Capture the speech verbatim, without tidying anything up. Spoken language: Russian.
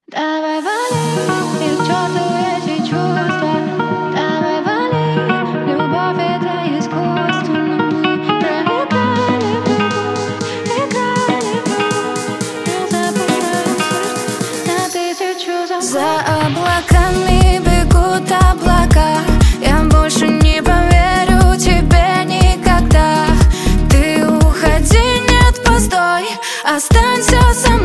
Давай вали, и к черту эти чувства. Давай вали, любовь это искусство. Но мы проиграли в любовь, играли в любовь. Я запускаю сердце на тысячу замков. За облаками бегут облака. Я больше не поверю тебе никогда. Ты уходи, нет, постой, останься со мной.